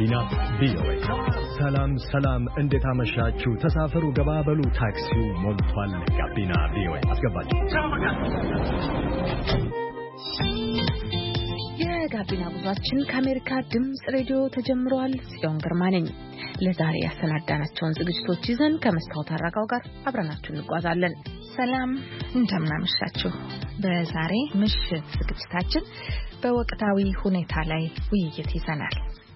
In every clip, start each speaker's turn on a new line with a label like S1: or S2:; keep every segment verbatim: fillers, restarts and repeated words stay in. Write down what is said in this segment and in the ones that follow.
S1: ጋቢና ቪኦኤ። ሰላም ሰላም፣ እንዴት አመሻችሁ? ተሳፈሩ፣ ገባበሉ፣ ታክሲው ሞልቷል። ጋቢና ቪኦኤ አስገባችሁ።
S2: የጋቢና ጉዟችን ከአሜሪካ ድምጽ ሬዲዮ ተጀምሯል። ጽዮን ግርማ ነኝ። ለዛሬ ያሰናዳናቸውን ዝግጅቶች ይዘን ከመስታወት አራጋው ጋር አብረናችሁ እንጓዛለን። ሰላም እንደምናመሻችሁ። በዛሬ ምሽት ዝግጅታችን በወቅታዊ ሁኔታ ላይ ውይይት ይዘናል።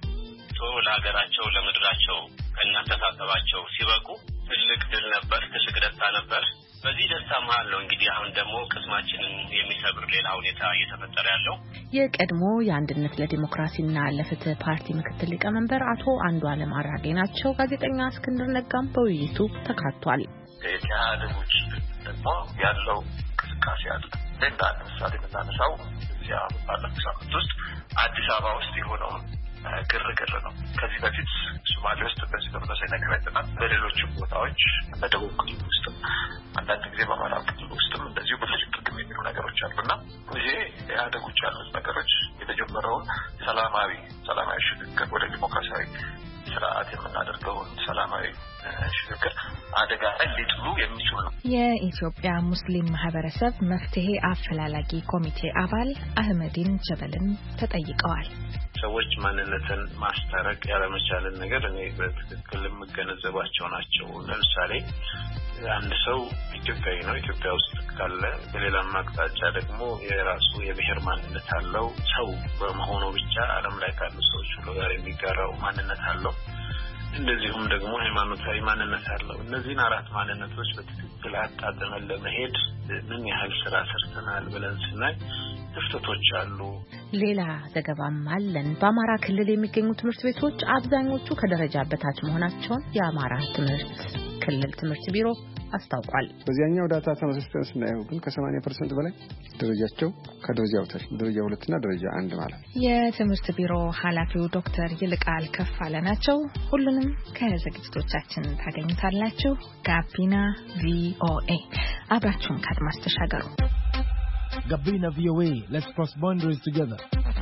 S3: ለሀገራቸው ለምድራቸው ከናስተሳሰባቸው ሲበቁ ትልቅ ድል ነበር፣ ትልቅ ደስታ ነበር። በዚህ ደስታ መሃል ነው እንግዲህ አሁን ደግሞ ቅስማችንን የሚሰብር ሌላ ሁኔታ እየተፈጠረ ያለው።
S2: የቀድሞ የአንድነት ለዲሞክራሲና ለፍትህ ፓርቲ ምክትል ሊቀመንበር አቶ አንዱዓለም አራጌ ናቸው። ጋዜጠኛ እስክንድር ነጋም በውይይቱ ተካቷል።
S4: ከኢህአዴጎች ደግሞ ያለው እንቅስቃሴ አለ። እንደ አንድ ምሳሌ የምናነሳው እዚያ ባለፈው ሳምንት ውስጥ አዲስ አበባ ውስጥ የሆነው ግርግር ነው። ከዚህ በፊት ሶማሌ ውስጥ በዚህ ተመሳሳይ ነገር አይተናል። በሌሎችም ቦታዎች በደቡብ ክልል ውስጥ አንዳንድ ጊዜ በአማራ ክልል ውስጥም እንደዚሁ በልዩ ጥቅም የሚሉ ነገሮች አሉና ይሄ ኢህአዴጎች ያሉት ነገሮች የተጀመረውን ሰላማዊ ሰላማዊ ሽግግር ወደ ዲሞክራሲያዊ ስርዓት የምናደርገውን ሰላማዊ ሽግግር አደጋ ላይ ሊጥሉ የሚችሉ ነው።
S2: የኢትዮጵያ ሙስሊም ማህበረሰብ መፍትሄ አፈላላጊ ኮሚቴ አባል አህመዲን ጀበልን ተጠይቀዋል።
S3: ሰዎች ማንነትን ማስታረቅ ያለመቻልን ነገር እኔ በትክክል የምገነዘባቸው ናቸው። ለምሳሌ አንድ ሰው ኢትዮጵያዊ ነው፣ ኢትዮጵያ ውስጥ ካለ በሌላ አቅጣጫ ደግሞ የራሱ የብሔር ማንነት አለው። ሰው በመሆኑ ብቻ ዓለም ላይ ካሉ ሰዎች ሁሉ ጋር የሚጋራው ማንነት አለው። እንደዚሁም ደግሞ ሃይማኖታዊ ማንነት አለው። እነዚህን አራት ማንነቶች በትክክል አጣጥመን ለመሄድ ምን ያህል ስራ ሰርተናል ብለን ስናይ ክፍተቶች አሉ።
S2: ሌላ ዘገባም አለን። በአማራ ክልል የሚገኙ ትምህርት ቤቶች አብዛኞቹ ከደረጃ በታች መሆናቸውን የአማራ ትምህርት ክልል ትምህርት ቢሮ አስታውቋል።
S5: በዚያኛው ዳታ ተመሳሳይ ስናየው ግን ከ80 ፐርሰንት በላይ ደረጃቸው ከደረጃው በታች ደረጃ ሁለት እና ደረጃ አንድ ማለት።
S2: የትምህርት ቢሮ ኃላፊው ዶክተር ይልቃል ከፋለ ናቸው። ሁሉንም ከዝግጅቶቻችን ታገኙታላችሁ። ጋቢና ቪኦኤ አብራችሁን ከአድማስ ተሻገሩ።
S6: Gabina V O A, let's cross boundaries together.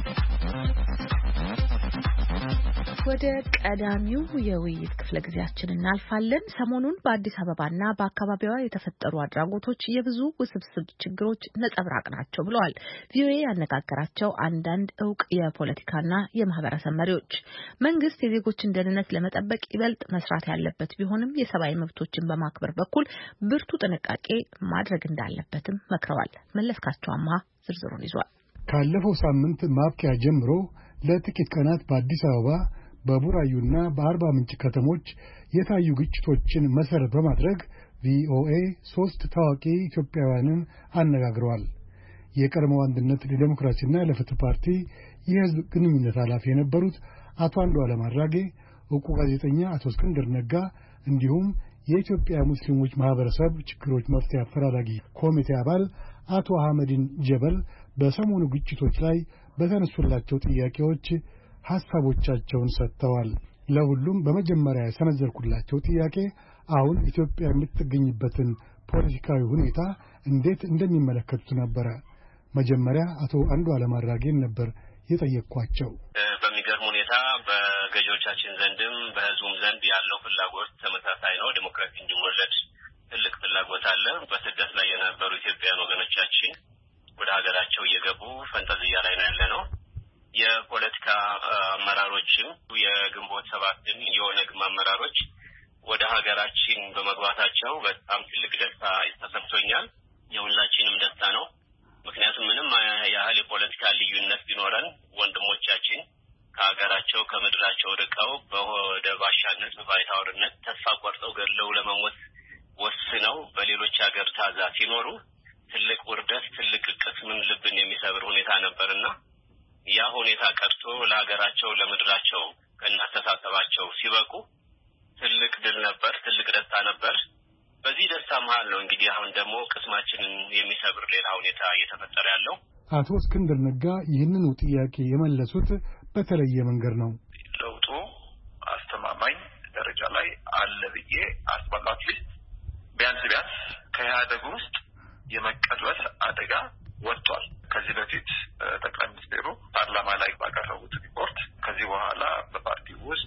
S2: ወደ ቀዳሚው የውይይት ክፍለ ጊዜያችን እናልፋለን። ሰሞኑን በአዲስ አበባና በአካባቢዋ የተፈጠሩ አድራጎቶች የብዙ ውስብስብ ችግሮች ነጸብራቅ ናቸው ብለዋል ቪኦኤ ያነጋገራቸው አንዳንድ እውቅ የፖለቲካና የማህበረሰብ መሪዎች። መንግስት የዜጎችን ደህንነት ለመጠበቅ ይበልጥ መስራት ያለበት ቢሆንም የሰብአዊ መብቶችን በማክበር በኩል ብርቱ ጥንቃቄ ማድረግ እንዳለበትም መክረዋል። መለስካቸው አማሃ ዝርዝሩን ይዟል።
S7: ካለፈው ሳምንት ማብቂያ ጀምሮ ለጥቂት ቀናት በአዲስ አበባ በቡራዩና በአርባ ምንጭ ከተሞች የታዩ ግጭቶችን መሰረት በማድረግ ቪኦኤ ሶስት ታዋቂ ኢትዮጵያውያንን አነጋግረዋል። የቀድሞው አንድነት ለዲሞክራሲና ለፍትህ ፓርቲ የህዝብ ግንኙነት ኃላፊ የነበሩት አቶ አንዱዓለም አራጌ፣ ዕውቁ ጋዜጠኛ አቶ እስክንድር ነጋ እንዲሁም የኢትዮጵያ ሙስሊሞች ማህበረሰብ ችግሮች መፍትሄ አፈላላጊ ኮሚቴ አባል አቶ አህመዲን ጀበል በሰሞኑ ግጭቶች ላይ በተነሱላቸው ጥያቄዎች ሐሳቦቻቸውን ሰጥተዋል። ለሁሉም በመጀመሪያ የሰነዘርኩላቸው ጥያቄ አሁን ኢትዮጵያ የምትገኝበትን ፖለቲካዊ ሁኔታ እንዴት እንደሚመለከቱት ነበረ። መጀመሪያ አቶ አንዱዓለም አራጌን ነበር የጠየቅኳቸው።
S3: በሚገርም ሁኔታ በገዢዎቻችን ዘንድም በህዝቡም ዘንድ ያለው ፍላጎት ተመሳሳይ ነው። ዲሞክራሲ እንዲወለድ ትልቅ ፍላጎት አለ። በስደት ላይ የነበሩ ኢትዮጵያውያን ወገኖቻችን ወደ ሀገራቸው እየገቡ ፈንጠዝያ ላይ ነው ያለ ነው። የፖለቲካ አመራሮችም የግንቦት ሰባትን የኦነግ አመራሮች ወደ ሀገራችን በመግባታቸው በጣም ትልቅ ደስታ ተሰምቶኛል። የሁላችንም ደስታ ነው። ምክንያቱም ምንም ያህል የፖለቲካ ልዩነት ቢኖረን ወንድሞቻችን ከሀገራቸው ከምድራቸው ርቀው በወደ ባሻነት በባይታወርነት ተስፋ ቆርጠው ገድለው ለመሞት ወስነው በሌሎች ሀገር ታዛ ሲኖሩ ትልቅ ውርደት፣ ትልቅ ቅስምን ልብን የሚሰብር ሁኔታ ነበርና ያ ሁኔታ ቀርቶ ለሀገራቸው ለምድራቸው ከናስተሳሰባቸው ሲበቁ ትልቅ ድል ነበር፣ ትልቅ ደስታ ነበር። በዚህ ደስታ መሃል ነው እንግዲህ አሁን ደግሞ ቅስማችንን የሚሰብር ሌላ ሁኔታ እየተፈጠረ ያለው።
S7: አቶ እስክንድር ነጋ ይህንን ጥያቄ የመለሱት በተለየ መንገድ ነው።
S4: ለውጡ አስተማማኝ ደረጃ ላይ አለ ብዬ አስባለሁ። ቢያንስ ቢያንስ ከኢህአዴግ ውስጥ የመቀልበስ አደጋ ወጥቷል። ከዚህ በፊት ጠቅላይ ሚኒስትሩ ፓርላማ ላይ ባቀረቡት ሪፖርት ከዚህ በኋላ በፓርቲው ውስጥ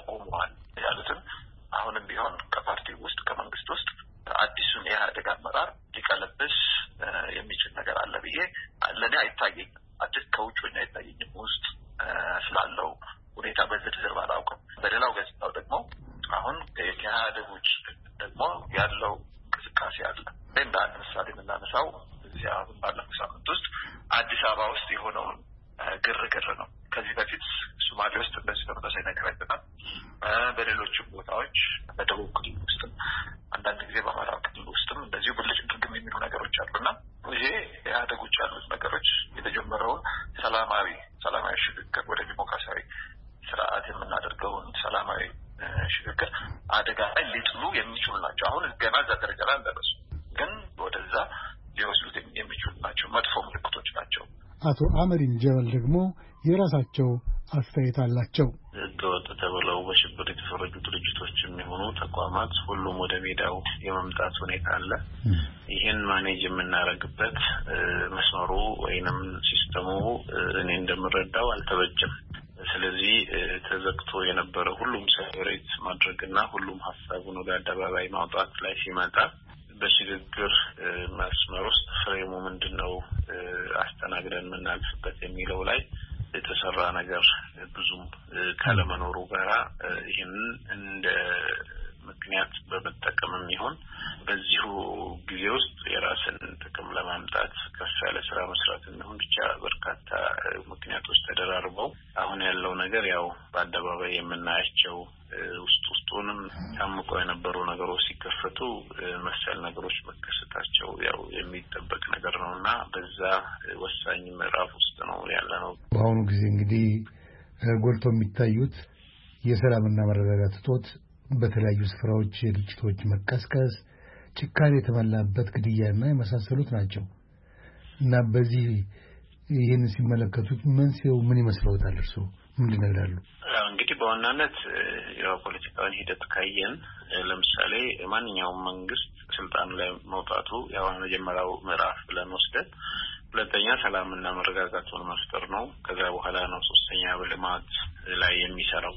S4: ቆመዋል ያሉትን አሁንም ቢሆን ከፓርቲ ውስጥ ከመንግስት ውስጥ አዲሱን የኢህአዴግ አመራር ሊቀለብስ የሚችል ነገር አለ ብዬ ለኔ አይታየኝም። አዲስ ከውጭ ነው አይታየኝም። ውስጥ ስላለው ሁኔታ በዝርዝር ባላውቅም በሌላው ገጽታው ደግሞ አሁን ከኢህአዴግ ውጭ ደግሞ ያለው እንቅስቃሴ አለ። እንደ አንድ ምሳሌ የምናነሳው እዚያ ባለፈው ሳምንት ውስጥ አዲስ አበባ ውስጥ የሆነውን ግርግር ነው። ከዚህ በፊት ሶማሌ ውስጥ እንደዚህ ተመሳሳይ ነገር አይተናል። በሌሎችም ቦታዎች በደቡብ ክልል ውስጥ አንዳንድ ጊዜ በአማራ ክልል ውስጥም እንደዚሁ ብልጭ ድርግም የሚሉ ነገሮች አሉና ይሄ ኢህአዴግ ውጭ ያሉት ነገሮች የተጀመረውን ሰላማዊ ሰላማዊ ሽግግር ወደ ዲሞክራሲያዊ ስርዓት የምናደርገውን ሰላማዊ ሽግግር አደጋ ላይ ሊጥሉ የሚችሉ ናቸው። አሁን ገና እዛ ደረጃ ላይ አልደረሱም፣ ግን ወደዛ ሊወስዱት የሚችሉ ናቸው። መጥፎ ምልክቶች ናቸው።
S7: አቶ አመሪን ጀበል ደግሞ የራሳቸው አስተያየት አላቸው።
S8: ህገወጥ ተብለው በሽብር የተፈረጁ ድርጅቶች የሚሆኑ ተቋማት ሁሉም ወደ ሜዳው የመምጣት ሁኔታ አለ። ይህን ማኔጅ የምናደርግበት መስመሩ ወይንም ሲስተሙ እኔ እንደምረዳው አልተበጀም። ስለዚህ ተዘግቶ የነበረ ሁሉም ሴሌብሬት ማድረግና ሁሉም ሀሳቡን ወደ አደባባይ ማውጣት ላይ ሲመጣ በሽግግር መስመር ውስጥ ፍሬሙ ምንድነው አስተናግደን የምናልፍበት የሚለው ላይ የተሰራ ነገር ብዙም ካለመኖሩ ጋራ ይህን እንደ ምክንያት በመጠቀምም ይሁን በዚሁ ጊዜ ውስጥ የራስን ጥቅም ለማምጣት ከፍ ያለ ስራ መስራት እንደሆነ ብቻ በርካታ ምክንያቶች ተደራርበው አሁን ያለው ነገር ያው በአደባባይ የምናያቸው ውስጥ ውስጡንም ታምቆ የነበሩ ነገሮች ሲከፈቱ መሰል ነገሮች መከሰታቸው ያው የሚጠበቅ ነገር ነውና በዛ ወሳኝ ምዕራፍ ውስጥ ነው ያለነው።
S7: በአሁኑ ጊዜ እንግዲህ ጎልቶ የሚታዩት የሰላምና መረጋጋት እጦት፣ በተለያዩ ስፍራዎች የግጭቶች መቀስቀስ፣ ጭካኔ የተሞላበት ግድያና የመሳሰሉት ናቸው እና በዚህ ይህን ሲመለከቱት መንስኤው ምን ይመስለዎታል? እርስዎ ምንድን ነው ይላሉ?
S8: እንግዲህ በዋናነት ያው ፖለቲካውን ሂደት ካየን ለምሳሌ ማንኛውም መንግስት ስልጣን ላይ መውጣቱ ያው መጀመሪያው ምዕራፍ ብለን ወስደን ሁለተኛ ሰላምና መረጋጋቱን መፍጠር ነው። ከዛ በኋላ ነው ሶስተኛ በልማት ላይ የሚሰራው።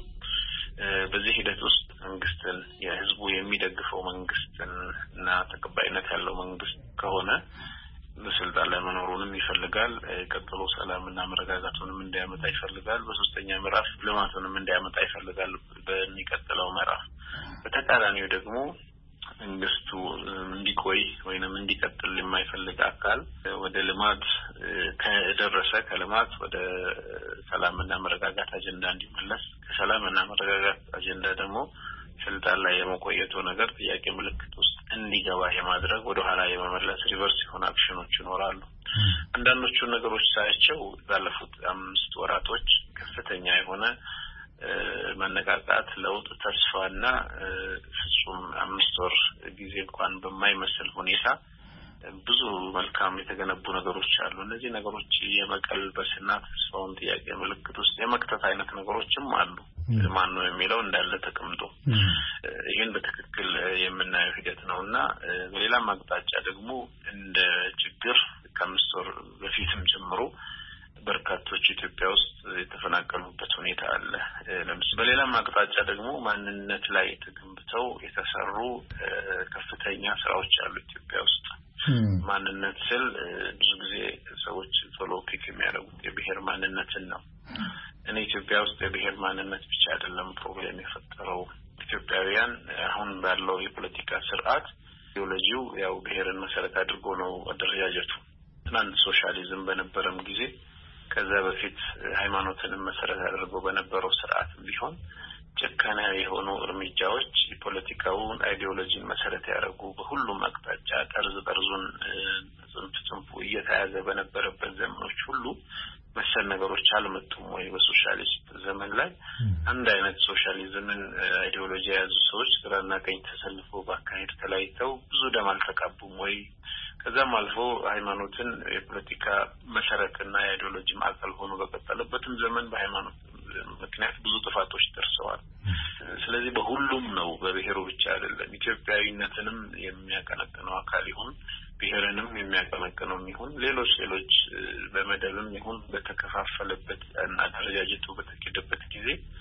S8: በዚህ ሂደት ውስጥ መንግስትን የህዝቡ የሚደግፈው መንግስትን እና ተቀባይነት ያለው መንግስት ከሆነ በስልጣን ላይ መኖሩንም ይፈልጋል። ቀጥሎ ሰላምና መረጋጋቱንም እንዲያመጣ ይፈልጋል። በሶስተኛ ምዕራፍ ልማቱንም እንዲያመጣ ይፈልጋል በሚቀጥለው ምዕራፍ። በተቃራኒው ደግሞ መንግስቱ እንዲቆይ ወይንም እንዲቀጥል የማይፈልግ አካል ወደ ልማት ከደረሰ ከልማት ወደ ሰላምና መረጋጋት አጀንዳ እንዲመለስ ከሰላምና መረጋጋት አጀንዳ ደግሞ ስልጣን ላይ የመቆየቱ ነገር ጥያቄ ምልክት ውስጥ እንዲገባ የማድረግ ወደ ኋላ የመመለስ ሪቨርስ የሆነ አክሽኖች ይኖራሉ። አንዳንዶቹ ነገሮች ሳይቸው ባለፉት አምስት ወራቶች ከፍተኛ የሆነ መነቃቃት፣ ለውጥ፣ ተስፋና ፍጹም አምስት ወር ጊዜ እንኳን በማይመስል ሁኔታ ብዙ መልካም የተገነቡ ነገሮች አሉ። እነዚህ ነገሮች የመቀልበስና ተስፋውን ጥያቄ ምልክት ውስጥ የመክተት አይነት ነገሮችም አሉ። ማን ነው የሚለው እንዳለ ተቀምጦ ይሄን በትክክል የምናየው ሂደት ነውና በሌላም አቅጣጫ ደግሞ እንደ ችግር ከአምስት ወር በፊትም ጀምሮ በርካቶች ኢትዮጵያ ውስጥ የተፈናቀሉበት ሁኔታ አለ። ለምሳሌ በሌላም አቅጣጫ ደግሞ ማንነት ላይ ተገንብተው የተሰሩ ከፍተኛ ስራዎች አሉ ኢትዮጵያ ውስጥ። ማንነት ስል ብዙ ጊዜ ሰዎች ቶሎ ፒክ የሚያደርጉት የብሔር ማንነትን ነው። እኔ ኢትዮጵያ ውስጥ የብሔር ማንነት ብቻ አይደለም ፕሮብሌም የፈጠረው። ኢትዮጵያውያን አሁን ባለው የፖለቲካ ስርዓት ኢዲዮሎጂው ያው ብሔርን መሰረት አድርጎ ነው አደረጃጀቱ። ትናንት ሶሻሊዝም በነበረም ጊዜ ከዛ በፊት ሃይማኖትን መሰረት አድርጎ በነበረው ስርዓት ቢሆን ጭካኔያዊ የሆኑ እርምጃዎች የፖለቲካውን አይዲዮሎጂን መሰረት ያደረጉ በሁሉም አቅጣጫ ጠርዝ ጠርዙን ጽንፍ ጽንፉ እየተያዘ በነበረበት ዘመኖች ሁሉ መሰል ነገሮች አልመጡም ወይ? በሶሻሊስት ዘመን ላይ አንድ አይነት ሶሻሊዝምን አይዲዮሎጂ የያዙ ሰዎች ግራና ቀኝ ተሰልፈው ባካሄድ ተለያይተው ብዙ ደም አልተቃቡም ወይ? ከዛም አልፎ ሃይማኖትን የፖለቲካ መሰረትና የአይዲዮሎጂ ማዕከል ሆኖ በቀጠለበትም ዘመን በሃይማኖት ምክንያት ብዙ ጥፋቶች ደርሰዋል። ስለዚህ በሁሉም ነው፣ በብሔሩ ብቻ አይደለም። ኢትዮጵያዊነትንም የሚያቀነቅነው አካል ይሁን ብሔርንም የሚያቀነቅነው ይሁን ሌሎች ሌሎች በመደብም ይሁን በተከፋፈለበት እና አደረጃጀቱ በተከደበት ጊዜ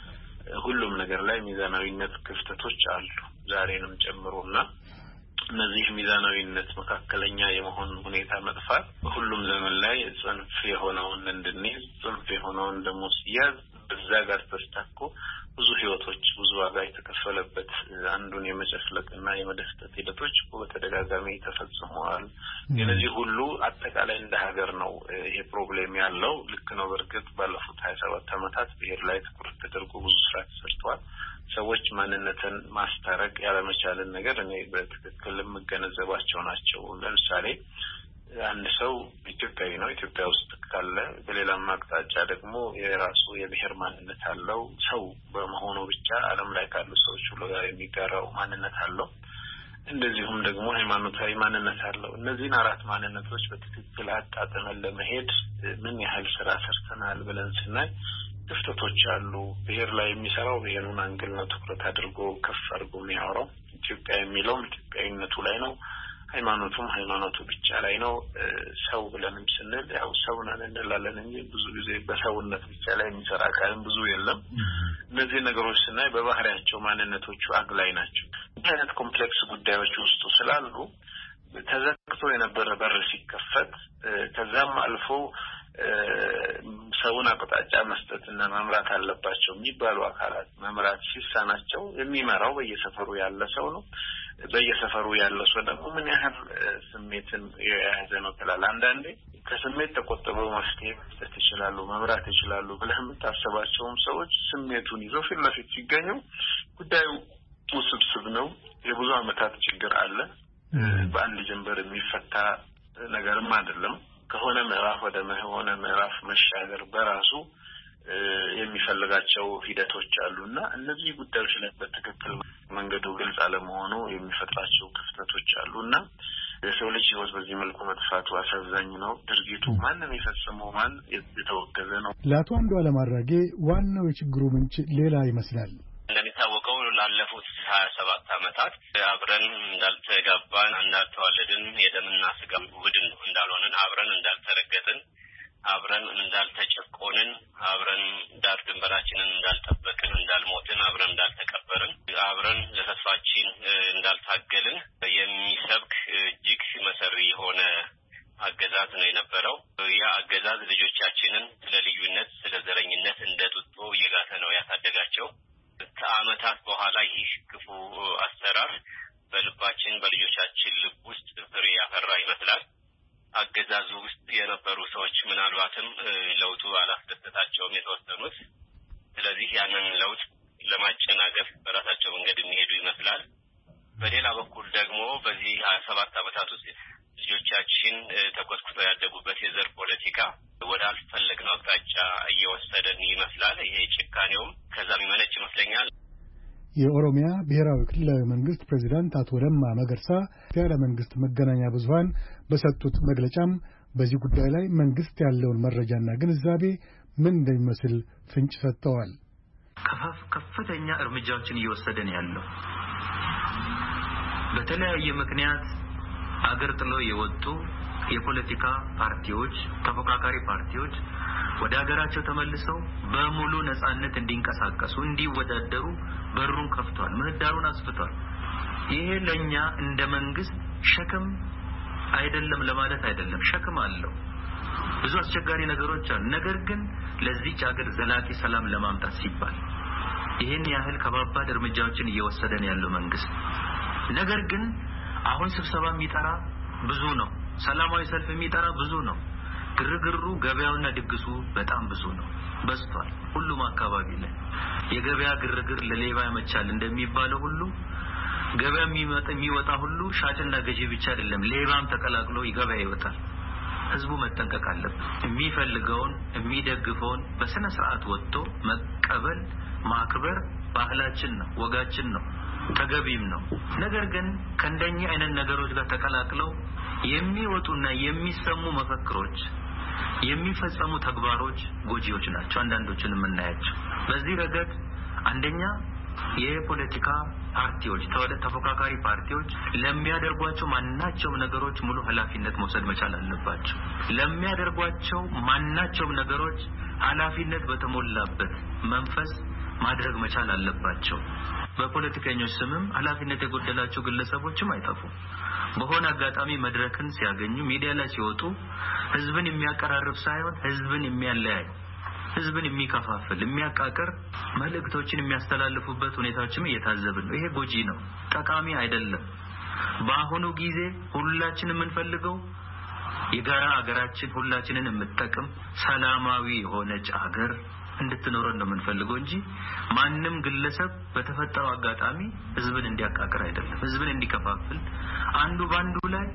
S8: ሁሉም ነገር ላይ ሚዛናዊነት ክፍተቶች አሉ ዛሬንም ጨምሮና እነዚህ ሚዛናዊነት መካከለኛ የመሆን ሁኔታ መጥፋት ሁሉም ዘመን ላይ ጽንፍ የሆነውን እንድንይዝ ጽንፍ የሆነውን ደግሞ ሲያዝ በዛ ጋር ተስተካክሎ ብዙ ህይወቶች ብዙ ዋጋ የተከፈለበት አንዱን የመጨፍለቅና የመደፍጠት ሂደቶች በተደጋጋሚ ተፈጽመዋል። የነዚህ ሁሉ አጠቃላይ እንደ ሀገር ነው ይሄ ፕሮብሌም ያለው። ልክ ነው። በርግጥ ባለፉት ሀያ ሰባት ዓመታት ብሔር ላይ ትኩረት ተደርጎ ብዙ ስራ ተሰርቷል። ሰዎች ማንነትን ማስታረቅ ያለመቻልን ነገር እኔ በትክክል የምገነዘባቸው ናቸው። ለምሳሌ አንድ ሰው ኢትዮጵያዊ ነው ኢትዮጵያ ውስጥ ካለ በሌላም አቅጣጫ ደግሞ የራሱ የብሔር ማንነት አለው። ሰው በመሆኑ ብቻ ዓለም ላይ ካሉ ሰዎች ሁሉ ጋር የሚጋራው ማንነት አለው። እንደዚሁም ደግሞ ሃይማኖታዊ ማንነት አለው። እነዚህን አራት ማንነቶች በትክክል አጣጥመን ለመሄድ ምን ያህል ስራ ሰርተናል ብለን ስናይ ክፍተቶች አሉ። ብሔር ላይ የሚሰራው ብሔሩን አንግል ነው ትኩረት አድርጎ ከፍ አድርጎ የሚያወራው። ኢትዮጵያ የሚለው ኢትዮጵያዊነቱ ላይ ነው። ሃይማኖቱም ሃይማኖቱ ብቻ ላይ ነው። ሰው ብለንም ስንል ያው ሰው ነን እንላለን እንጂ ብዙ ጊዜ በሰውነት ብቻ ላይ የሚሰራ ቃልም ብዙ የለም። እነዚህ ነገሮች ስናይ በባህሪያቸው ማንነቶቹ አግላይ ናቸው። ይህ አይነት ኮምፕሌክስ ጉዳዮች ውስጥ ስላሉ ተዘግቶ የነበረ በር ሲከፈት ከዛም አልፎ ሰውን አቅጣጫ መስጠትና መምራት አለባቸው የሚባሉ አካላት መምራት ሲሳናቸው የሚመራው በየሰፈሩ ያለ ሰው ነው። በየሰፈሩ ያለ ሰው ደግሞ ምን ያህል ስሜትን የያዘ ነው ትላለህ። አንዳንዴ ከስሜት ተቆጥበው መፍትሄ መስጠት ይችላሉ መምራት ይችላሉ ብለህ የምታስባቸውም ሰዎች ስሜቱን ይዘው ፊት ለፊት ሲገኙ ጉዳዩ ውስብስብ ነው። የብዙ ዓመታት ችግር አለ። በአንድ ጀንበር የሚፈታ ነገርም አይደለም። ከሆነ ምዕራፍ ወደ ሆነ ምዕራፍ መሻገር በራሱ የሚፈልጋቸው ሂደቶች አሉና እነዚህ ጉዳዮች ላይ በትክክል መንገዱ ግልጽ አለመሆኑ የሚፈጥራቸው ክፍተቶች አሉና የሰው ልጅ ህይወት በዚህ መልኩ መጥፋቱ አሳዛኝ ነው። ድርጊቱ ማንም የፈጸመው ማን የተወገዘ ነው። ለአቶ አንዱዓለም አራጌ ዋናው የችግሩ ምንጭ ሌላ ይመስላል።
S3: እንደሚታወቀው ላለፉት ሀያ ሰባት ዓመታት አብረን እንዳልተጋባን እንዳልተዋለድን የደምና ስጋ ውድን እንዳልሆንን አብረን እንዳልተረገጥን አብረን እንዳልተጨቆንን አብረን ዳር ድንበራችንን እንዳልጠበቅን እንዳልሞትን አብረን እንዳልተቀበርን አብረን ለተስፋችን እንዳልታገልን የሚሰብክ እጅግ መሰሪ የሆነ አገዛዝ ነው የነበረው። ያ አገዛዝ ልጆቻችንን ስለ ልዩነት ስለ ዘረኝነት እንደ ጡጦ እየጋተ ነው ያሳደጋቸው። ከዓመታት በኋላ ይህ ክፉ አሰራር በልባችን በልጆቻችን ልብ ውስጥ ፍሬ ያፈራ ይመስላል። አገዛዙ ውስጥ የነበሩ ሰዎች ምናልባትም ለውጡ አላስደሰታቸውም የተወሰኑት። ስለዚህ ያንን ለውጥ ለማጨናገፍ በራሳቸው መንገድ የሚሄዱ ይመስላል። በሌላ በኩል ደግሞ በዚህ ሀያ ሰባት ዓመታት ውስጥ ልጆቻችን ተኮትኩተው ያደጉበት የዘር ፖለቲካ ወደ አልፈለግነው አቅጣጫ እየወሰደን ይመስላል። ይሄ ጭካኔውም ከዛ የሚመነጭ ይመስለኛል።
S7: የኦሮሚያ ብሔራዊ ክልላዊ መንግስት ፕሬዝዳንት አቶ ለማ መገርሳ ያለ መንግስት መገናኛ ብዙሃን በሰጡት መግለጫም በዚህ ጉዳይ ላይ መንግስት ያለውን መረጃና ግንዛቤ ምን እንደሚመስል ፍንጭ ሰጥተዋል።
S9: ከፍተኛ እርምጃዎችን እየወሰደን ያለው በተለያየ ምክንያት አገር ጥለው የወጡ የፖለቲካ ፓርቲዎች ተፎካካሪ ፓርቲዎች ወደ ሀገራቸው ተመልሰው በሙሉ ነጻነት እንዲንቀሳቀሱ እንዲወዳደሩ በሩን ከፍቷል፣ ምህዳሩን አስፍቷል። ይሄ ለኛ እንደ መንግስት ሸክም አይደለም ለማለት አይደለም፣ ሸክም አለው። ብዙ አስቸጋሪ ነገሮች አሉ። ነገር ግን ለዚህ ሀገር ዘላቂ ሰላም ለማምጣት ሲባል ይሄን ያህል ከባባድ እርምጃዎችን እየወሰደን ያለው መንግስት ነገር ግን አሁን ስብሰባ የሚጠራ ብዙ ነው፣ ሰላማዊ ሰልፍ የሚጠራ ብዙ ነው። ግርግሩ ገበያውና ድግሱ በጣም ብዙ ነው፣ በዝቷል። ሁሉም አካባቢ ላይ የገበያ ግርግር ለሌባ ያመቻል እንደሚባለው ሁሉ ገበያ የሚመጣ የሚወጣ ሁሉ ሻጭና ገዢ ብቻ አይደለም፣ ሌባም ተቀላቅሎ ይገበያ ይወጣል። ህዝቡ መጠንቀቅ አለበት። የሚፈልገውን የሚደግፈውን በስነ ስርዓት ወጥቶ መቀበል ማክበር ባህላችን ነው፣ ወጋችን ነው፣ ተገቢም ነው። ነገር ግን ከእንደኛ አይነት ነገሮች ጋር ተቀላቅለው የሚወጡና የሚሰሙ መፈክሮች የሚፈጸሙ ተግባሮች ጎጂዎች ናቸው። አንዳንዶቹን የምናያቸው በዚህ ረገድ አንደኛ የፖለቲካ ፓርቲዎች ተፎካካሪ ፓርቲዎች ለሚያደርጓቸው ማናቸውም ነገሮች ሙሉ ኃላፊነት መውሰድ መቻል አለባቸው። ለሚያደርጓቸው ማናቸውም ነገሮች ኃላፊነት በተሞላበት መንፈስ ማድረግ መቻል አለባቸው። በፖለቲከኞች ስምም ኃላፊነት የጎደላቸው ግለሰቦችም አይጠፉም። በሆነ አጋጣሚ መድረክን ሲያገኙ ሚዲያ ላይ ሲወጡ ህዝብን የሚያቀራርብ ሳይሆን ህዝብን የሚያለያይ ህዝብን የሚከፋፍል የሚያቃቅር መልእክቶችን የሚያስተላልፉበት ሁኔታዎችም እየታዘብን ነው። ይሄ ጎጂ ነው፣ ጠቃሚ አይደለም። በአሁኑ ጊዜ ሁላችንም የምንፈልገው የጋራ ሀገራችን ሁላችንን የምትጠቅም ሰላማዊ የሆነች ሀገር እንድትኖረን ነው የምንፈልገው እንጂ ማንንም ግለሰብ በተፈጠረው አጋጣሚ ህዝብን እንዲያቃቅር አይደለም፣ ህዝብን እንዲከፋፍል አንዱ ባንዱ ላይ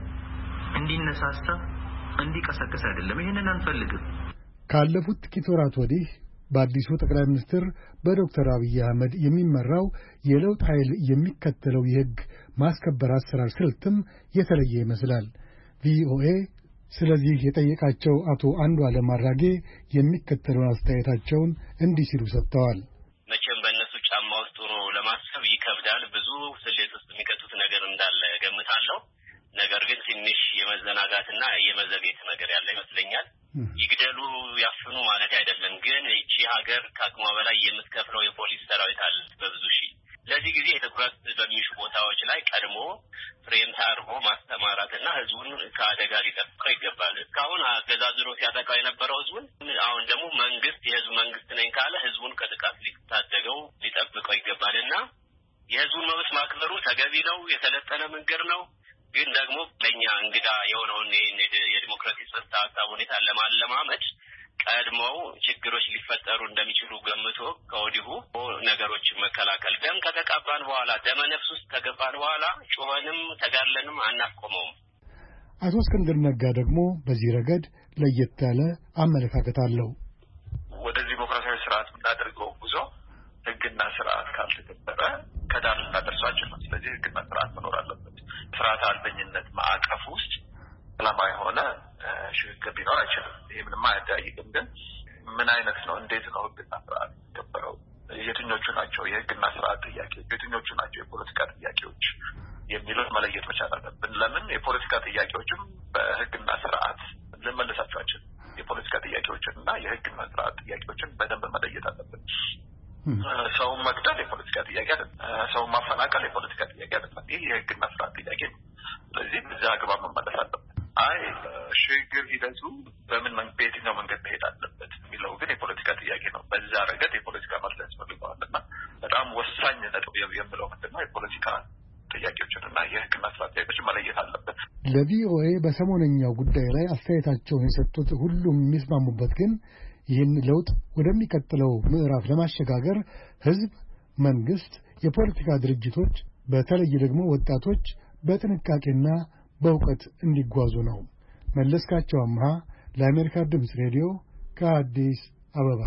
S9: እንዲነሳሳ እንዲቀሰቀስ አይደለም። ይሄንን አንፈልግም።
S7: ካለፉት ጥቂት ወራት ወዲህ በአዲሱ ጠቅላይ ሚኒስትር በዶክተር አብይ አህመድ የሚመራው የለውጥ ኃይል የሚከተለው የህግ ማስከበር አሰራር ስልትም የተለየ ይመስላል። ቪኦኤ ስለዚህ የጠየቃቸው አቶ አንዱዓለም አራጌ የሚከተለውን አስተያየታቸውን እንዲህ ሲሉ ሰጥተዋል።
S3: መቼም በእነሱ ጫማ ውስጥ ሆኖ ለማሰብ ይከብዳል። ብዙ ስሌት ውስጥ የሚከቱት ነገር እንዳለ ገምታለሁ። ነገር ግን ትንሽ የመዘናጋትና የመዘግየት ነገር ያለ ይመስለኛል። ይግደሉ ያፍኑ ማለት አይደለም፣ ግን እቺ ሀገር ከአቅሟ በላይ የምትከፍለው የፖሊስ ሰራዊት አለ በብዙ ሺህ። ለዚህ ጊዜ የትኩረት በሚሹ ቦታዎች ላይ ቀድሞ ፍሬም ታርጎ ማስተማራትና ህዝቡን ከአደጋ ሊጠብቀው ይገባል። እስካሁን አገዛዝሮ ሲያጠቃው የነበረው ህዝቡን፣ አሁን ደግሞ መንግስት የህዝብ መንግስት ነኝ ካለ ህዝቡን ከጥቃት ሊታደገው ሊጠብቀው ይገባልና የህዝቡን መብት ማክበሩ ተገቢ ነው፣ የተለጠነ መንገድ ነው። ግን ደግሞ ለኛ እንግዳ የሆነውን የዲሞክራሲ ጽንሰ ሀሳብ ሁኔታ ለማለማመድ ቀድሞው ችግሮች ሊፈጠሩ እንደሚችሉ ገምቶ ከወዲሁ ነገሮችን መከላከል። ደም ከተቀባን በኋላ ደመ ነፍስ ውስጥ ከገባን በኋላ ጮኸንም ተጋለንም አናቆመውም።
S7: አቶ እስክንድር ነጋ ደግሞ በዚህ ረገድ ለየት ያለ አመለካከት አለው።
S4: ወደ ዲሞክራሲያዊ ስርዓት የምናደርገው ጉዞ ህግና ስርዓት ካልተከበረ ከዳር ልናደርሳቸው ነው። ስለዚህ ህግና ስርዓት መኖር አለበት። ስርዓት አልበኝነት ማዕቀፍ ውስጥ ሰላማዊ የሆነ ሽግግር ሊኖር አይችልም። ይሄ ምንም አያጠያይቅም። ግን ምን አይነት ነው? እንዴት ነው ህግና ስርዓት የሚከበረው? የትኞቹ ናቸው የህግና ስርዓት ጥያቄዎች? የትኞቹ ናቸው የፖለቲካ ጥያቄዎች የሚለው መለየት መቻል አለብን። ለምን የፖለቲካ ጥያቄዎችም በህግና ስርዓት ልንመልሳቸው የፖለቲካ ጥያቄዎችንና የህግና ስርዓት ጥያቄዎችን በደንብ መለየት አለብን። ሰውን መግደል የፖለቲካ ጥያቄ አይደለም። ሰውን ማፈናቀል የፖለቲካ ጥያቄ አይደለም። ይህ የህግና ስርዓት ጥያቄ ነው። ስለዚህ በዚያ አግባብ መመለስ አለበት። አይ ሽግግር ሂደቱ በምን በየትኛው መንገድ መሄድ አለበት የሚለው ግን የፖለቲካ ጥያቄ ነው። በዛ ረገድ የፖለቲካ መልስ ያስፈልገዋልና በጣም ወሳኝ ነጥብ የምለው ምንድን ነው? የፖለቲካ ጥያቄዎችንና የህግና ስርዓት ጥያቄዎችን መለየት አለበት።
S7: ለቪኦኤ በሰሞነኛው ጉዳይ ላይ አስተያየታቸውን የሰጡት ሁሉም የሚስማሙበት ግን ይህን ለውጥ ወደሚቀጥለው ምዕራፍ ለማሸጋገር ህዝብ፣ መንግስት፣ የፖለቲካ ድርጅቶች በተለይ ደግሞ ወጣቶች በጥንቃቄና በእውቀት እንዲጓዙ ነው። መለስካቸው አምሃ ለአሜሪካ ድምፅ ሬዲዮ ከአዲስ አበባ።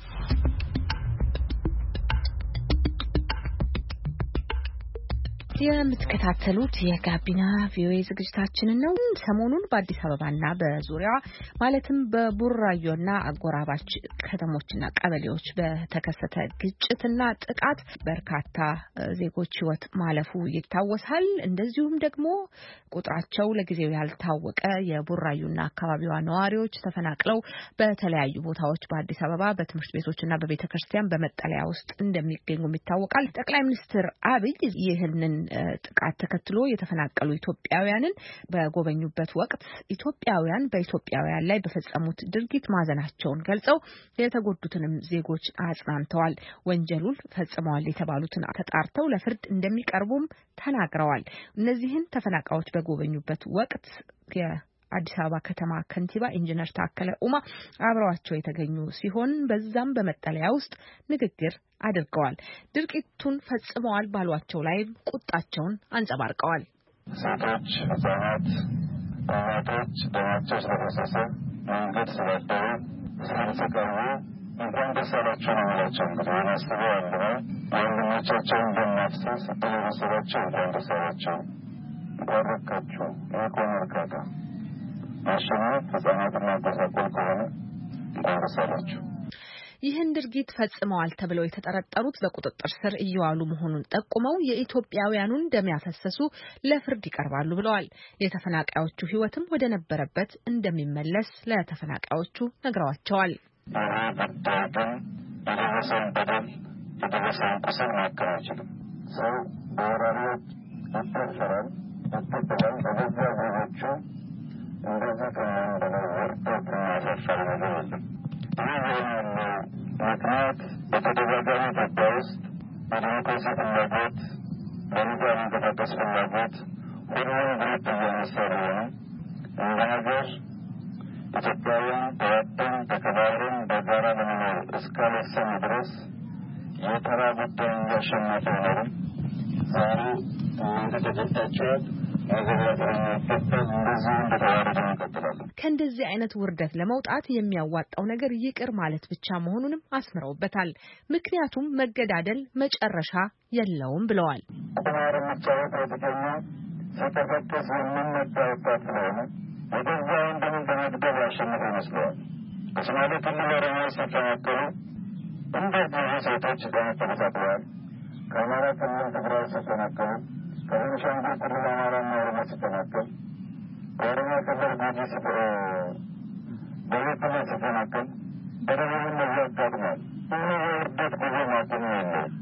S2: የምትከታተሉት የጋቢና ቪኦኤ ዝግጅታችንን ነው። ሰሞኑን በአዲስ አበባና በዙሪያዋ ማለትም በቡራዮና አጎራባች ከተሞችና ቀበሌዎች በተከሰተ ግጭትና ጥቃት በርካታ ዜጎች ህይወት ማለፉ ይታወሳል። እንደዚሁም ደግሞ ቁጥራቸው ለጊዜው ያልታወቀ የቡራዮና አካባቢዋ ነዋሪዎች ተፈናቅለው በተለያዩ ቦታዎች በአዲስ አበባ በትምህርት ቤቶችና በቤተክርስቲያን በመጠለያ ውስጥ እንደሚገኙ ይታወቃል። ጠቅላይ ሚኒስትር አብይ ይህንን ጥቃት ተከትሎ የተፈናቀሉ ኢትዮጵያውያንን በጎበኙበት ወቅት ኢትዮጵያውያን በኢትዮጵያውያን ላይ በፈጸሙት ድርጊት ማዘናቸውን ገልጸው የተጎዱትንም ዜጎች አጽናንተዋል። ወንጀሉን ፈጽመዋል የተባሉትን ተጣርተው ለፍርድ እንደሚቀርቡም ተናግረዋል። እነዚህን ተፈናቃዮች በጎበኙበት ወቅት አዲስ አበባ ከተማ ከንቲባ ኢንጂነር ታከለ ኡማ አብረዋቸው የተገኙ ሲሆን በዛም በመጠለያ ውስጥ ንግግር አድርገዋል። ድርጊቱን ፈጽመዋል ባሏቸው ላይ ቁጣቸውን አንጸባርቀዋል።
S10: ሴቶች፣ ህጻናት፣ እናቶች ደማቸው ስለፈሰሰ መንገድ ስላደረ ስለተቀሩ እንኳን ደስ አላቸው ነው የሚላቸው። እንግዲህ የማስበው ያለ የወንድሞቻቸውን ደም ማፍሰስ ስለመሰላቸው እንኳን ደስ አላቸው፣ እንኳን ረካችሁ። የቆመ እርካታ ማሸነፍ ህጻናትና ጎሳቆል ከሆነ እንኳን ደስ አላቸው።
S2: ይህን ድርጊት ፈጽመዋል ተብለው የተጠረጠሩት በቁጥጥር ስር እየዋሉ መሆኑን ጠቁመው የኢትዮጵያውያኑን ደም ያፈሰሱ ለፍርድ ይቀርባሉ ብለዋል። የተፈናቃዮቹ ህይወትም ወደ ነበረበት እንደሚመለስ ለተፈናቃዮቹ ነግረዋቸዋል።
S10: ይህ ጉዳይ ግን የደረሰውን በደል የደረሰውን ቁስል ማከም አይችልም። ሰው በወራሪዎች ይደፈራል፣ ይገደላል። በገዛ ዜጎቹ እንደዚህ ከመሆን በላይ ወርደትና አሳፋሪ ነገር የለም። ይህ የሆነ ምክንያት በተደጋጋሚ ኢትዮጵያ ውስጥ በዲሞክራሲ ፍላጎት፣ በነጻ መንቀሳቀስ ፍላጎት ሁሉም ግሩፕ እያነሳ ቢሆንም እንደ ሀገር ኢትዮጵያውያን ተዋደን ተከባብረን በጋራ ለመኖር እስካልወሰኑ ድረስ የተራ ጉዳይ እንዳሸናፊ አይኖርም። ዛሬ እናንተ ተገጣችኋል፣ አገራት የሚያፈታል። እንደዚህ እንደተዋረድ እንቀጥላለን።
S2: ከእንደዚህ አይነት ውርደት ለመውጣት የሚያዋጣው ነገር ይቅር ማለት ብቻ መሆኑንም አስምረውበታል። ምክንያቱም መገዳደል መጨረሻ የለውም ብለዋል።
S10: ቁማር የሚጫወት ፖለቲከኛ ሲቀሰቅስ የሚመጣ ወጣት ስለሆነ ወደዛ ወንድምን በመግደል ያሸንፍ ይመስለዋል። በሶማሌ ክልል ኦሮሞዎች ሲፈናቀሉ እንደዚህ ሴቶች ህጻናት ተመሳቅለዋል። ከአማራ ክልል ትግራይ ሲፈናቀሉ፣ ከቤኒሻንጉል ክልል አማራና ኦሮሞ ሲፈናቀል፣ ከኦሮሚያ ክልል ጉጂ ደቡብ ክልል ሲፈናቀል፣ በደቡብ እነዚህ አጋጥሟል። ይህ የውርደት ጉዞ ማቆሚያ የለውም።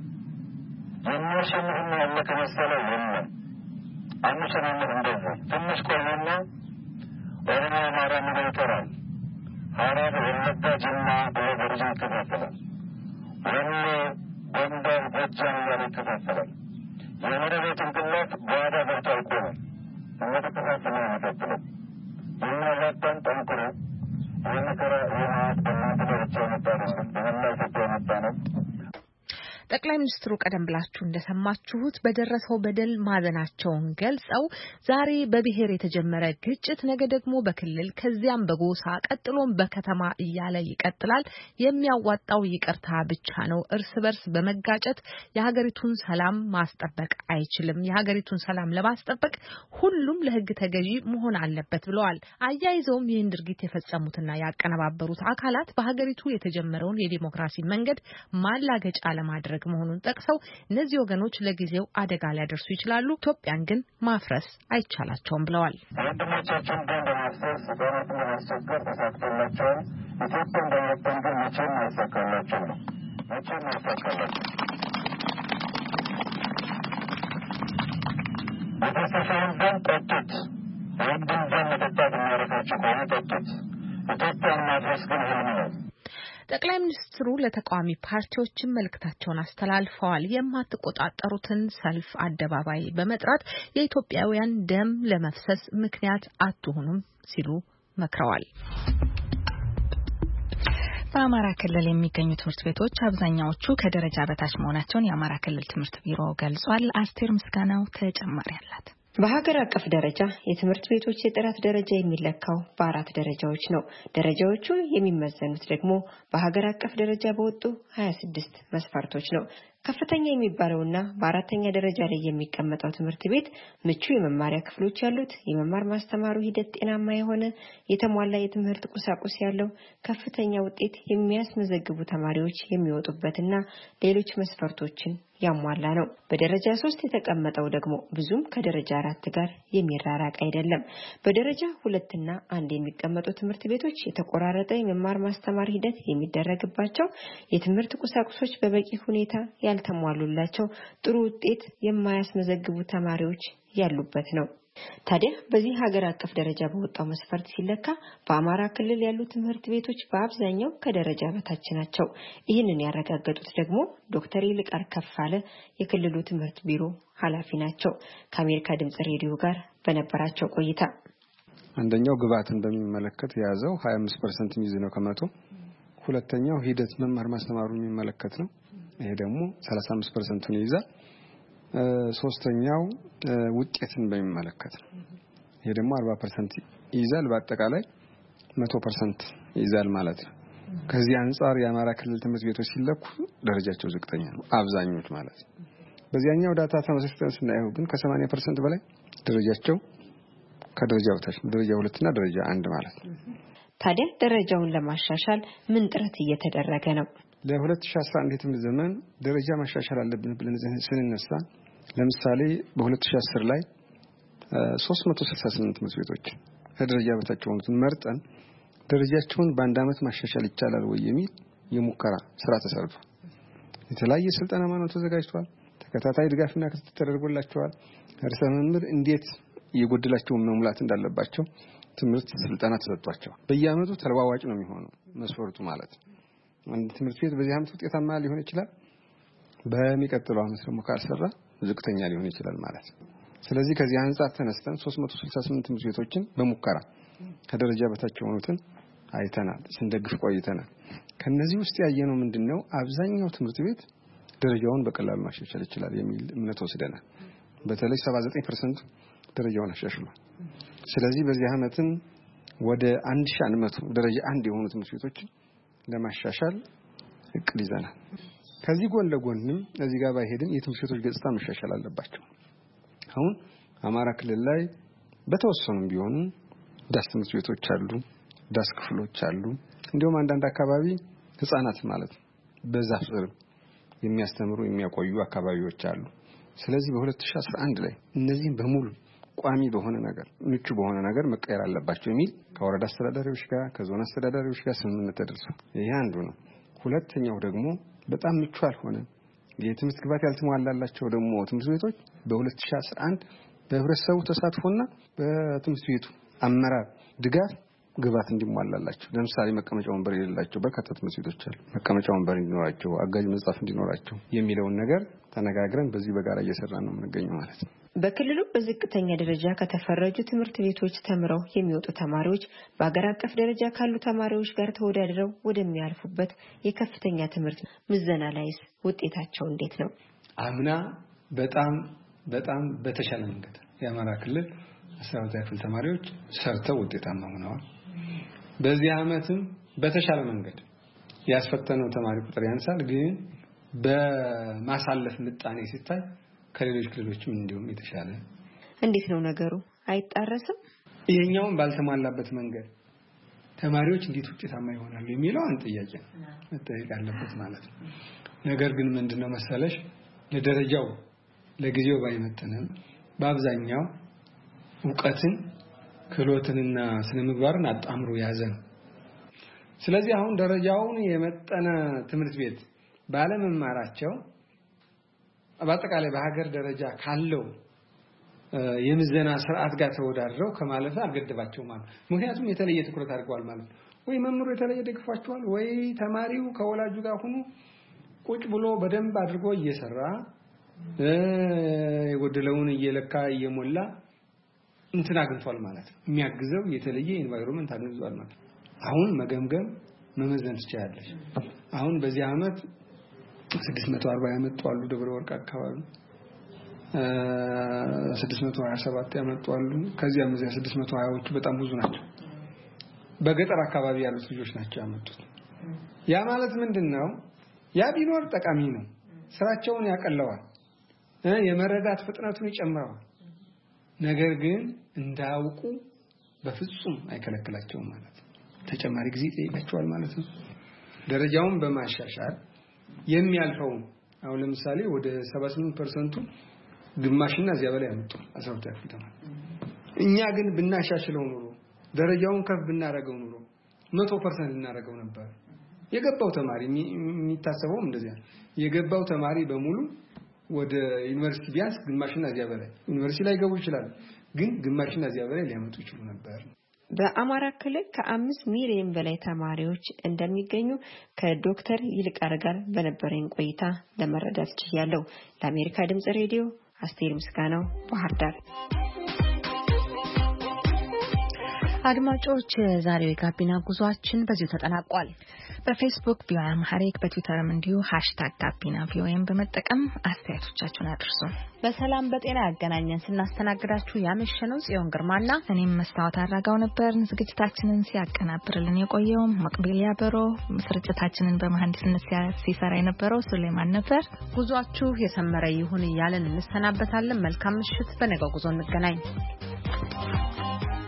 S10: የሚያሸንፍና ያለ ከመሰለ የለም። አንሸናነፍ። እንደዚህ ትንሽ ቆይና ኦሮሚያ አማራ ሚለው ይቀራል። ሀረር፣ ወለጋ፣ ጅማ ብሎ በርጃ ይከፋፈላል። ወሎ፣ ጎንደር፣ ጎጃም እያለ ይከፋፈላል። የመረቤ ጭንቅላት በዋዳ ገብቶ አይቆምም። እየተከፋፈለ ነው የሚቀጥለው። የሚያዋጣን ጠንክሮ የመከራ የማት በእናንተ ለብቻ የመጣ አይደለም፣ በመላ ኢትዮጵያ የመጣ ነው።
S2: ጠቅላይ ሚኒስትሩ ቀደም ብላችሁ እንደሰማችሁት በደረሰው በደል ማዘናቸውን ገልጸው ዛሬ በብሔር የተጀመረ ግጭት ነገ ደግሞ በክልል ከዚያም በጎሳ ቀጥሎም በከተማ እያለ ይቀጥላል። የሚያዋጣው ይቅርታ ብቻ ነው። እርስ በርስ በመጋጨት የሀገሪቱን ሰላም ማስጠበቅ አይችልም። የሀገሪቱን ሰላም ለማስጠበቅ ሁሉም ለሕግ ተገዢ መሆን አለበት ብለዋል። አያይዘውም ይህን ድርጊት የፈጸሙትና ያቀነባበሩት አካላት በሀገሪቱ የተጀመረውን የዲሞክራሲ መንገድ ማላገጫ ለማድረግ መሆኑን ጠቅሰው እነዚህ ወገኖች ለጊዜው አደጋ ሊያደርሱ ይችላሉ፣ ኢትዮጵያን ግን ማፍረስ አይቻላቸውም ብለዋል።
S10: ወንድሞቻችን ግን በማፍረስ ህጻናትን በማስቸገር ተሳክቶላቸዋል። ኢትዮጵያን በመጠን ግን መቼም አይሳካላቸው ነው። መቼም አይሳካላቸው። የተሰሻውን ደም ጠጡት። ወንድም ደም መጠጣት የሚያረካቸው ከሆነ ጠጡት። ኢትዮጵያን ማፍረስ ግን ህልም ነው።
S2: ጠቅላይ ሚኒስትሩ ለተቃዋሚ ፓርቲዎችን መልእክታቸውን አስተላልፈዋል። የማትቆጣጠሩትን ሰልፍ አደባባይ በመጥራት የኢትዮጵያውያን ደም ለመፍሰስ ምክንያት አትሆኑም ሲሉ መክረዋል።
S11: በአማራ ክልል የሚገኙ ትምህርት ቤቶች አብዛኛዎቹ ከደረጃ በታች መሆናቸውን የአማራ ክልል ትምህርት ቢሮ ገልጿል። አስቴር ምስጋናው ተጨማሪ አላት።
S12: በሀገር አቀፍ ደረጃ የትምህርት ቤቶች የጥራት ደረጃ የሚለካው በአራት ደረጃዎች ነው። ደረጃዎቹ የሚመዘኑት ደግሞ በሀገር አቀፍ ደረጃ በወጡ ሀያ ስድስት መስፈርቶች ነው። ከፍተኛ የሚባለውና በአራተኛ ደረጃ ላይ የሚቀመጠው ትምህርት ቤት ምቹ የመማሪያ ክፍሎች ያሉት፣ የመማር ማስተማሩ ሂደት ጤናማ የሆነ፣ የተሟላ የትምህርት ቁሳቁስ ያለው፣ ከፍተኛ ውጤት የሚያስመዘግቡ ተማሪዎች የሚወጡበትና ሌሎች መስፈርቶችን ያሟላ ነው። በደረጃ ሶስት የተቀመጠው ደግሞ ብዙም ከደረጃ አራት ጋር የሚራራቅ አይደለም። በደረጃ ሁለት እና አንድ የሚቀመጡ ትምህርት ቤቶች የተቆራረጠ የመማር ማስተማር ሂደት የሚደረግባቸው፣ የትምህርት ቁሳቁሶች በበቂ ሁኔታ ያልተሟሉላቸው፣ ጥሩ ውጤት የማያስመዘግቡ ተማሪዎች ያሉበት ነው። ታዲያ በዚህ ሀገር አቀፍ ደረጃ በወጣው መስፈርት ሲለካ በአማራ ክልል ያሉ ትምህርት ቤቶች በአብዛኛው ከደረጃ በታች ናቸው። ይህንን ያረጋገጡት ደግሞ ዶክተር ይልቃር ከፋለ የክልሉ ትምህርት ቢሮ ኃላፊ ናቸው። ከአሜሪካ ድምጽ ሬዲዮ ጋር በነበራቸው ቆይታ
S5: አንደኛው ግብዓትን በሚመለከት የያዘው ሀያ አምስት ፐርሰንት የሚይዝ ነው ከመቶ። ሁለተኛው ሂደት መማር ማስተማሩን የሚመለከት ነው። ይሄ ደግሞ ሰላሳ አምስት ፐርሰንቱን ይይዛል። ሶስተኛው ውጤትን በሚመለከት ነው። ይሄ ደግሞ አርባ ፐርሰንት ይይዛል። በአጠቃላይ መቶ ፐርሰንት ይይዛል ማለት ነው። ከዚህ አንፃር የአማራ ክልል ትምህርት ቤቶች ሲለኩ ደረጃቸው ዝቅተኛ ነው አብዛኞቹ ማለት ነው። በዚያኛው ዳታ ተመሳሳይ ስናየው ግን ከሰማንያ ፐርሰንት በላይ ደረጃቸው ከደረጃ በታች ደረጃ ሁለት እና ደረጃ አንድ ማለት ነው።
S12: ታዲያ ደረጃውን ለማሻሻል ምን ጥረት እየተደረገ ነው?
S5: ለ2011 የትምህርት ዘመን ደረጃ ማሻሻል አለብን ብለን ስንነሳ ለምሳሌ በ2010 ላይ ሶስት መቶ ስልሳ ስምንት ትምህርት ቤቶች ከደረጃ በታች ሆኑትን መርጠን ደረጃቸውን በአንድ አመት ማሻሻል ይቻላል ወይ የሚል የሙከራ ስራ ተሰርቷል። የተለያየ ስልጠና ማነው ተዘጋጅቷል። ተከታታይ ድጋፍና ክትትል ተደርጎላቸዋል። ርዕሰ መምህር እንዴት የጎደላቸውን መሙላት እንዳለባቸው ትምህርት ስልጠና ተሰጥቷቸው በየአመቱ ተለዋዋጭ ነው የሚሆነው መስፈርቱ ማለት ነው። አንድ ትምህርት ቤት በዚህ አመት ውጤታማ ሊሆን ይችላል፣ በሚቀጥለው አመት ደግሞ ካልሰራ ዝቅተኛ ሊሆን ይችላል ማለት ነው። ስለዚህ ከዚህ አንፃር ተነስተን ሶስት መቶ ስልሳ ስምንት ትምህርት ቤቶችን በሙከራ ከደረጃ በታች የሆኑትን አይተናል፣ ስንደግፍ ቆይተናል። ከነዚህ ውስጥ ያየነው ምንድነው አብዛኛው ትምህርት ቤት ደረጃውን በቀላሉ ማሻሻል ይችላል የሚል እምነት ወስደናል። በተለይ ሰባ ዘጠኝ ፐርሰንት ደረጃውን አሻሽሏል። ስለዚህ በዚህ አመትም ወደ አንድ ሺህ አንድ መቶ ደረጃ አንድ የሆኑ ትምህርት ቤቶችን ለማሻሻል እቅድ ይዘናል። ከዚህ ጎን ለጎንም እዚህ ጋር ባይሄድም የትምህርት ቤቶች ገጽታ መሻሻል አለባቸው። አሁን አማራ ክልል ላይ በተወሰኑም ቢሆኑ ዳስ ትምህርት ቤቶች አሉ፣ ዳስ ክፍሎች አሉ። እንዲሁም አንዳንድ አካባቢ ህፃናት ማለት በዛፍ ስር የሚያስተምሩ የሚያቆዩ አካባቢዎች አሉ። ስለዚህ በ2011 ላይ እነዚህን በሙሉ ቋሚ በሆነ ነገር ምቹ በሆነ ነገር መቀየር አለባቸው የሚል ከወረዳ አስተዳዳሪዎች ጋር ከዞን አስተዳዳሪዎች ጋር ስምምነት ተደርሷል። ይሄ አንዱ ነው። ሁለተኛው ደግሞ በጣም ምቹ አልሆነ የትምህርት ግብዓት ያልተሟላላቸው ደግሞ ትምህርት ቤቶች በ2011 በህብረተሰቡ ተሳትፎና በትምህርት ቤቱ አመራር ድጋፍ ግብዓት እንዲሟላላቸው ለምሳሌ መቀመጫ ወንበር የሌላቸው በርካታ ትምህርት ቤቶች አሉ። መቀመጫ ወንበር እንዲኖራቸው፣ አጋዥ መጽሐፍ እንዲኖራቸው የሚለውን ነገር ተነጋግረን በዚህ በጋራ እየሰራን ነው የምንገኘው ማለት ነው።
S12: በክልሉ በዝቅተኛ ደረጃ ከተፈረጁ ትምህርት ቤቶች ተምረው የሚወጡ ተማሪዎች በአገር አቀፍ ደረጃ ካሉ ተማሪዎች ጋር ተወዳድረው ወደሚያልፉበት የከፍተኛ ትምህርት ምዘና ላይስ ውጤታቸው እንዴት ነው?
S5: አምና በጣም በጣም በተሻለ መንገድ የአማራ ክልል አስራ ሁለተኛ ክፍል ተማሪዎች ሰርተው ውጤታማ ሆነዋል። በዚህ አመትም በተሻለ መንገድ ያስፈተነው ተማሪ ቁጥር ያንሳል፣ ግን በማሳለፍ ምጣኔ ሲታይ ከሌሎች ክልሎችም እንዲሁም የተሻለ።
S12: እንዴት ነው ነገሩ? አይጣረስም?
S5: ይሄኛውን ባልተሟላበት መንገድ ተማሪዎች እንዴት ውጤታማ ይሆናሉ የሚለው አንድ ጥያቄ ነው መጠየቅ ያለበት ማለት ነው። ነገር ግን ምንድነው መሰለሽ ለደረጃው ለጊዜው ባይመጥንም በአብዛኛው ዕውቀትን ክህሎትንና ስነ ምግባርን አጣምሮ ያዘ ነው። ስለዚህ አሁን ደረጃውን የመጠነ ትምህርት ቤት ባለመማራቸው በአጠቃላይ በሀገር ደረጃ ካለው የምዘና ስርዓት ጋር ተወዳድረው ከማለፍ አልገደባቸው ማለት። ምክንያቱም የተለየ ትኩረት አድርገዋል ማለት ነው። ወይ መምህሩ የተለየ ደግፏቸዋል፣ ወይ ተማሪው ከወላጁ ጋር ሆኖ ቁጭ ብሎ በደንብ አድርጎ እየሰራ የጎደለውን እየለካ እየሞላ እንትን አግኝቷል ማለት ነው። የሚያግዘው የተለየ ኢንቫይሮንመንት አግኝቷል ማለት ነው። አሁን መገምገም መመዘን ትችላለሽ። አሁን በዚህ አመት ስድስት መቶ አርባ ያመጡ አሉ፣ ደብረ ወርቅ አካባቢ ስድስት መቶ ሀያ ሰባት ያመጡ አሉ። ከዚያም እዚያ ስድስት መቶ ሀያዎቹ በጣም ብዙ ናቸው። በገጠር አካባቢ ያሉት ልጆች ናቸው ያመጡት። ያ ማለት ምንድነው? ያ ቢኖር ጠቃሚ ነው። ስራቸውን ያቀለዋል፣ የመረዳት ፍጥነቱን ይጨምራል። ነገር ግን እንዳውቁ በፍጹም አይከለክላቸውም ማለት ነው። ተጨማሪ ጊዜ ይጠይቃቸዋል ማለት ነው። ደረጃውን በማሻሻል የሚያልፈው አሁን ለምሳሌ ወደ ሰባ ስምንት ፐርሰንት ግማሽና እዚያ በላይ ያመጡ አስራ ሁለት ክፍል ተማሪ እኛ ግን ብናሻሽለው ኑሮ ደረጃውን ከፍ ብናረገው ኑሮ መቶ ፐርሰንት እናረገው ነበር። የገባው ተማሪ የሚታሰበው እንደዚያ የገባው ተማሪ በሙሉ ወደ ዩኒቨርሲቲ ቢያንስ ግማሽና እዚያ በላይ ዩኒቨርሲቲ ላይ ገቡ ይችላል፣ ግን ግማሽና እዚያ በላይ ሊያመጡ ይችላሉ ነበር።
S12: በአማራ ክልል ከአምስት ሚሊዮን በላይ ተማሪዎች እንደሚገኙ ከዶክተር ይልቃር ጋር በነበረኝ ቆይታ ለመረዳት ችያለሁ። ለአሜሪካ ድምጽ ሬዲዮ አስቴር ምስጋናው ባህር ዳር።
S2: አድማጮች የዛሬው የጋቢና ጉዟችን በዚሁ ተጠናቋል። በፌስቡክ ቪኦኤ አምሃሪክ በትዊተርም እንዲሁ ሃሽታግ ጋቢና ቪኦኤን በመጠቀም አስተያየቶቻችሁን አድርሱ። በሰላም በጤና ያገናኘን። ስናስተናግዳችሁ ያመሸነው ጽዮን ግርማና እኔም መስታወት አራጋው ነበር። ዝግጅታችንን ሲያቀናብርልን የቆየው መቅቢል ያበሮ፣ ስርጭታችንን በመሐንዲስነት ሲሰራ የነበረው ሱሌማን ነበር። ጉዟችሁ የሰመረ ይሁን እያለን እንሰናበታለን። መልካም ምሽት። በነገው ጉዞ እንገናኝ።